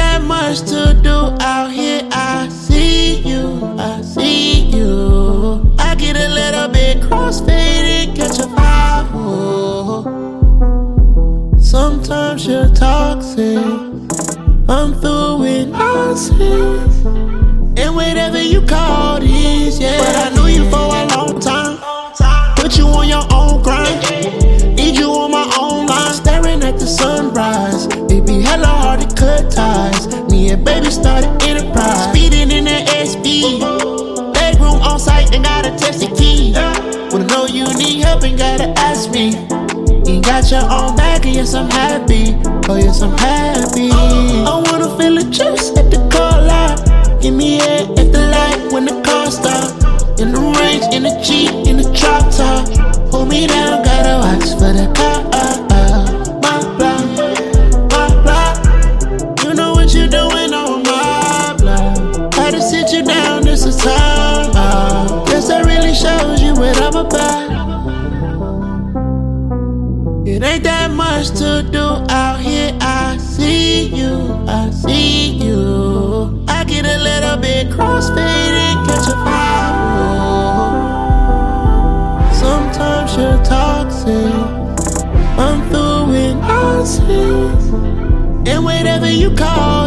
that much to do out here. I see you, I see you. I get a little bit crossfaded, catch a vibe. Oh. Sometimes you're toxic. I'm through with nonsense and whatever you call this, yeah. But I knew you for a long time. Put you on your own grind. Need you on my own line. Staring at the sunrise. Baby, hella hard to cut ties. Me and baby started enterprise. Speeding in that SB. Legroom on site and gotta test the key. Wanna know you need help and gotta ask me. You got your own bag and yes I'm happy. Oh yes I'm happy. I wanna feel the juice at the car lot. Give me head at the light when the car stop. In the range, in the Jeep, in the drop top. Hold me down, gotta watch for the car. My block, my block. You know what you're doing on my block. Had to sit you down, this is time. Guess that really shows you what I'm about. It ain't that much to do out here. I see you, I see you. I get a little bit crossfaded, catch a vibe. Sometimes you're toxic. I'm through with nonsense and whatever you call